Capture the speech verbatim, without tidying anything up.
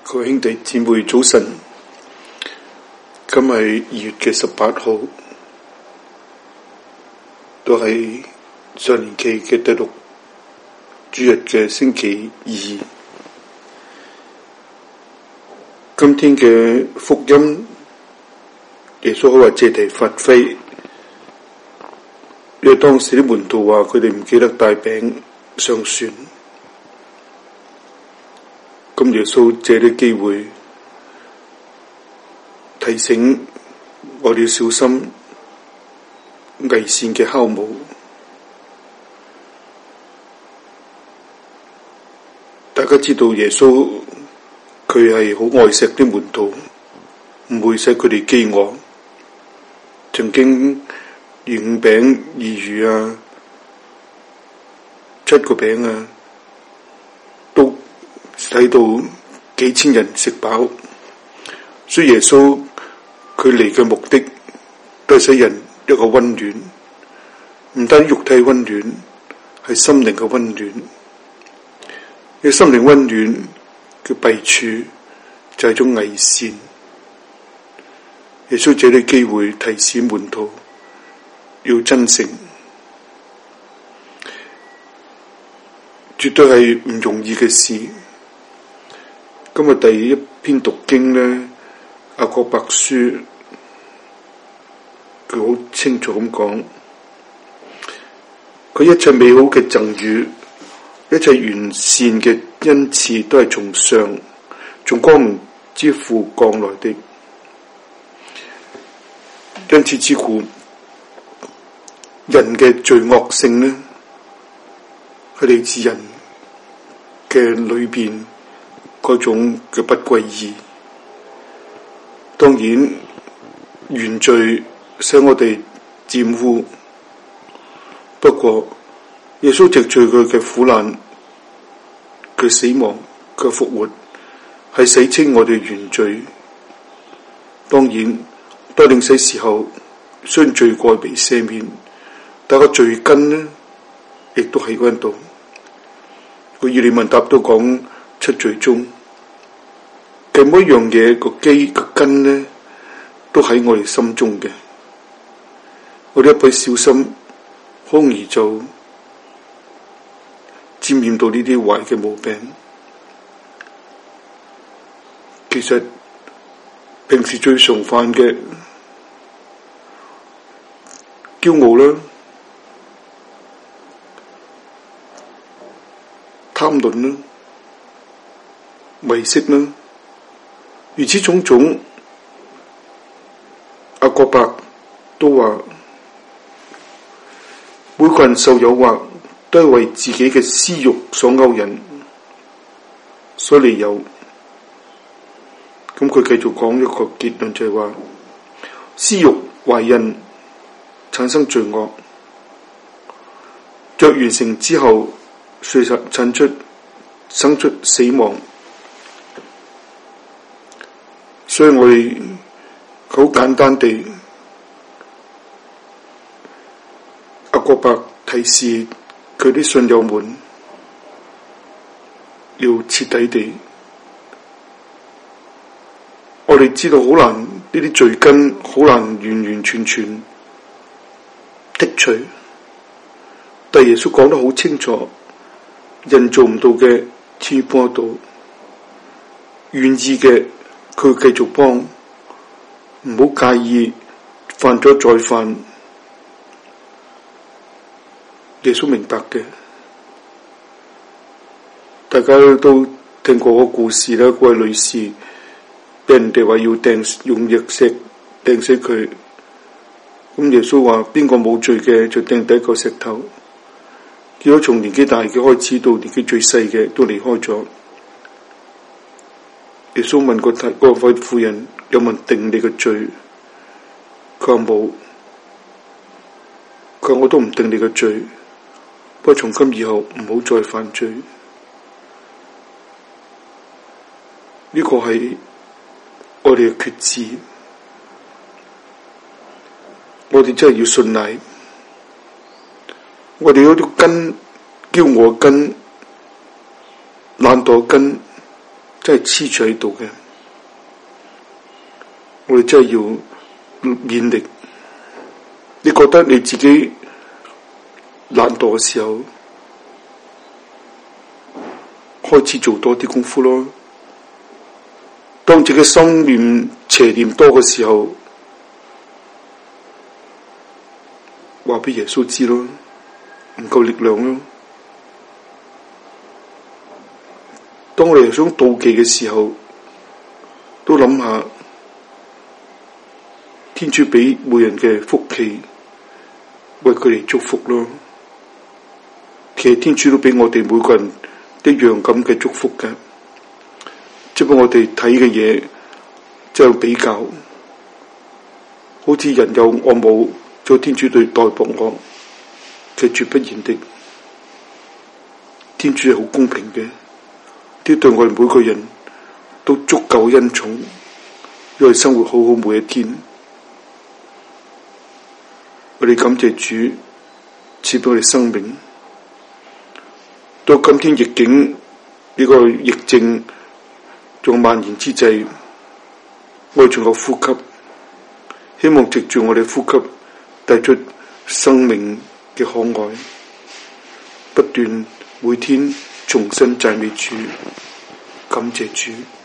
各位兄弟姊妹早晨，今日係二月嘅十八號，都係上年期嘅第六主日嘅星期二。今天嘅福音，耶穌好話借題發揮，因為當時啲門徒話佢哋唔記得帶餅上船。咁耶穌借啲機會提醒我哋要小心危險嘅酵母。大家知道耶穌佢係好愛錫啲門徒，唔會使佢哋飢餓。曾經五餅二魚啊，七個餅啊，都使到幾千人食飽，所以耶穌佢嚟嘅目的都係使人一個溫暖，唔單止肉體溫暖，係心靈嘅溫暖。呢心靈溫暖嘅弊處就係種偽善。耶穌借啲機會提示門徒要真誠，絕對係唔容易嘅事。今日第一篇讀經呢，雅各伯書佢好清楚咁講，佢一切美好嘅贈與，一切完善嘅恩賜都係從上，從光明之父降來的。因此之故，人嘅罪惡性呢，係嚟自人嘅裏邊嗰種嘅不歸依。當然原罪使我哋玷污，不過耶穌藉住佢嘅苦難、佢死亡、佢復活，係洗清我哋原罪。當然當領洗時候，雖然罪過被赦免，但個罪根呢，亦都喺嗰度。個以利問答都講七罪宗，嘅每一樣嘢個基個根呢，都喺我哋心中嘅。我哋一俾小心，好容易就沾染到呢啲壞嘅毛病。其實平時最常犯嘅驕傲啦、貪論啦、迷色啦，如此種種，雅各伯都話，每個人受誘惑都係為自己嘅私欲所勾引，所以有。咁佢繼續講一個結論，就係話，私欲懷孕產生罪惡，着完成之後，隨實產出生出死亡。所以我哋好簡單地，雅各伯提示佢啲信友們要徹底地，我哋知道好難，呢啲罪根好難完完全全剔除，但耶穌講得好清楚，人做唔到嘅，天幫得到，願意嘅佢繼續幫，唔好介意犯咗再犯。耶穌明白嘅，大家都聽過個故事啦，嗰位女士俾人哋話要掟用石石掟死佢，咁耶穌話邊個冇罪嘅就掟第一個石頭。結果從年紀大嘅開始到年紀最細嘅都離開咗。耶穌問個太嗰位婦人有冇人定你嘅罪？佢話冇。佢話我都唔定你嘅罪，不過從今以後唔好再犯罪。呢個係我哋嘅決志，我哋真係要信賴。我哋嗰啲根、驕傲根、懶惰根， 真係黐住喺度嘅，我哋真係要勉力。你覺得你自己懶惰嘅時候，開始做多啲功夫咯。當自己心念邪念多嘅時候，話俾耶穌知咯，唔夠力量咯。當我哋想妒忌嘅時候，都諗下天主俾每人嘅福氣，為佢哋祝福咯。其實天主都俾我哋每個人一樣咁嘅祝福嘅，只不過我哋睇嘅嘢就比較，好似人有我冇，做天主對待薄我，其實絕不然的。天主係好公平嘅，啲對我哋每個人都足夠恩寵，讓我哋生活好好每一天。我哋感謝主賜俾我哋生命。到今天逆境呢個疫症仲蔓延之際，我哋仲有呼吸，希望藉住我哋呼吸帶出生命嘅可愛，不斷每天重新讚美主，感謝主。